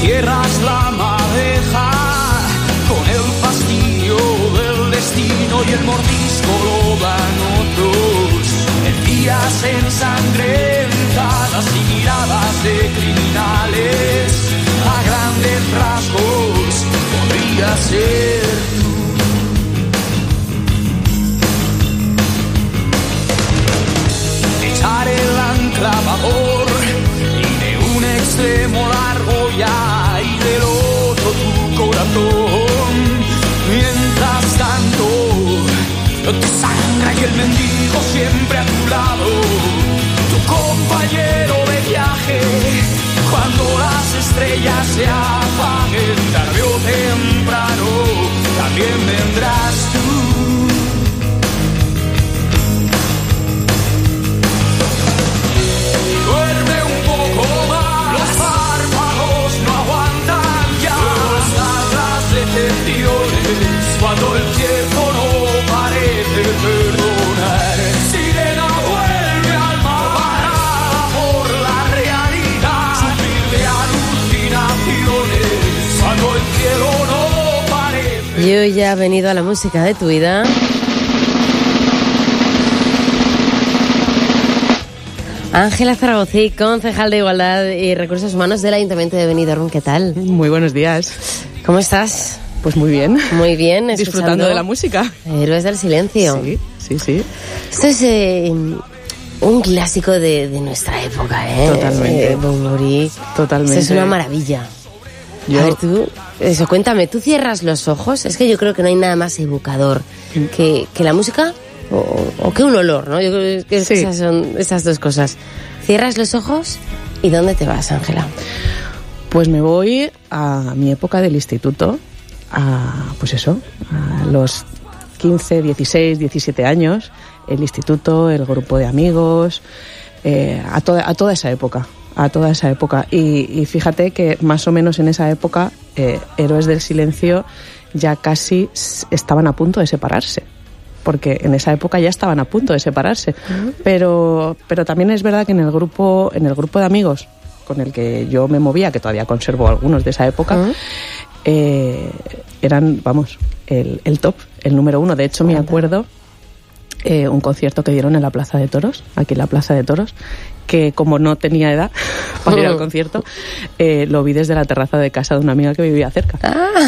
cierras la madeja con el fastidio del destino y el mordisco lo dan otros. En días ensangrentadas y miradas de criminales, a grandes rasgos podría ser tú. Echar el ancla a vapor y de un extremo largo ya y del otro tu corazón. Mientras tanto, tu sangre y el mendigo siempre a tu lado, tu compañero de viaje. Cuando las estrellas se apaguen, tarde o temprano, también vendrás tú. Duerme un poco más, los párpados no aguantan ya. Están las decepciones cuando el tiempo no parece perdonar. Sirena vuelve al mar, parada por la realidad. Sufrir de alucinaciones cuando el cielo no parece. Yo ya he venido a la música de tu vida. Ángela Zaragoza, concejal de Igualdad y Recursos Humanos del Ayuntamiento de Benidorm. ¿Qué tal? Muy buenos días. ¿Cómo estás? Pues muy bien. Muy bien. Disfrutando de la música. Héroes del Silencio. Sí, sí, sí. Esto es un clásico de nuestra época, ¿eh? Totalmente. Bunbury. Totalmente. Esto es una maravilla. A ver, tú, cuéntame, ¿tú cierras los ojos? Es que yo creo que no hay nada más evocador que la música o que un olor, ¿no? Yo creo que sí. Esas son esas dos cosas. Cierras los ojos y ¿dónde te vas, Ángela? Pues me voy a mi época del instituto, a los 15, 16, 17 años, el instituto, el grupo de amigos, a toda esa época. Y fíjate que más o menos en esa época Héroes del Silencio ya casi estaban a punto de separarse, porque en esa época ya estaban a punto de separarse. Pero también es verdad que en el grupo de amigos con el que yo me movía, que todavía conservo algunos de esa época, eran, el top, el número uno. De hecho, me acuerdo un concierto que dieron en la Plaza de Toros, aquí en la Plaza de Toros, que como no tenía edad para ir al concierto, lo vi desde la terraza de casa de una amiga que vivía cerca.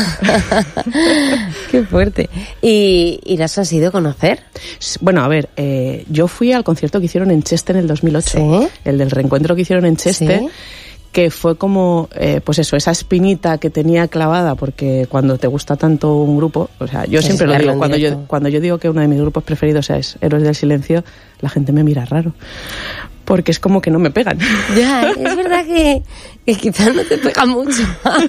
¡Qué fuerte! ¿Y las has ido a conocer? Bueno, a ver, yo fui al concierto que hicieron en Cheste en el 2008, ¿sí? El del reencuentro que hicieron en Cheste, ¿sí? Que fue como, esa espinita que tenía clavada, porque cuando te gusta tanto un grupo, o sea, yo siempre lo digo, cuando yo digo que uno de mis grupos preferidos es Héroes del Silencio, la gente me mira raro, porque es como que no me pegan. Ya, es verdad que quizás no te pega mucho.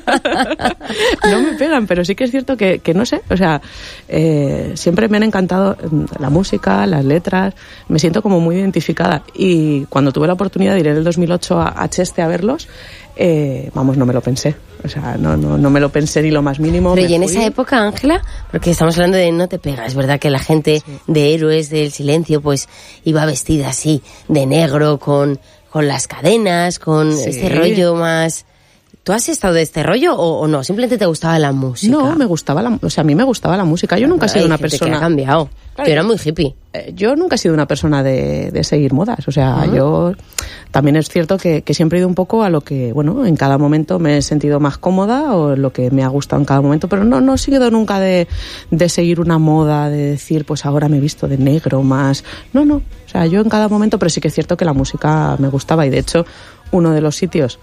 No me pegan, pero sí que es cierto que no sé, o sea, siempre me han encantado la música, las letras, me siento como muy identificada, y cuando tuve la oportunidad de ir en el 2008 a Cheste a verlos, no me lo pensé, o sea, no me lo pensé ni lo más mínimo. Pero y en esa época, Ángela, porque estamos hablando de no te pega, es verdad que la gente de Héroes del Silencio pues iba vestida así, de negro, con las cadenas, con este rollo más... ¿Tú has estado de este rollo o no? ¿Simplemente te gustaba la música? No, a mí me gustaba la música. Yo nunca he sido una persona... que ha cambiado. Claro, yo era muy hippie. Yo nunca he sido una persona de seguir modas. O sea, yo... También es cierto que siempre he ido un poco a lo que, en cada momento me he sentido más cómoda o lo que me ha gustado en cada momento, pero no he sido nunca de seguir una moda, de decir, pues ahora me he visto de negro más. No. O sea, yo en cada momento, pero sí que es cierto que la música me gustaba, y de hecho, dos de los sitios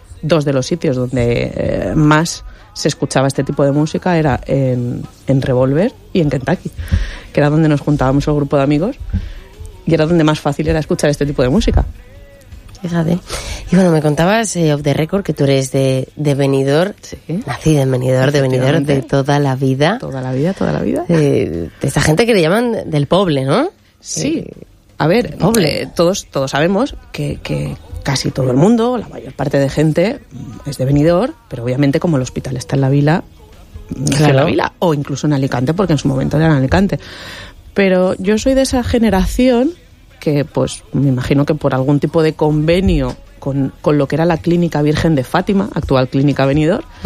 donde más se escuchaba este tipo de música era en Revolver y en Kentucky, que era donde nos juntábamos el grupo de amigos y era donde más fácil era escuchar este tipo de música. Fíjate. Y me contabas off the record que tú eres de Benidorm, sí. Nacida en Benidorm, de Benidorm de toda la vida. Toda la vida. De esta gente que le llaman del poble, ¿no? Sí. A ver, todos sabemos que casi todo el mundo, la mayor parte de gente es de Benidorm, pero obviamente como el hospital está en la Vila, claro. En la Vila, o incluso en Alicante, porque en su momento era en Alicante. Pero yo soy de esa generación que, pues, me imagino que por algún tipo de convenio con lo que era la Clínica Virgen de Fátima, actual Clínica Benidorm,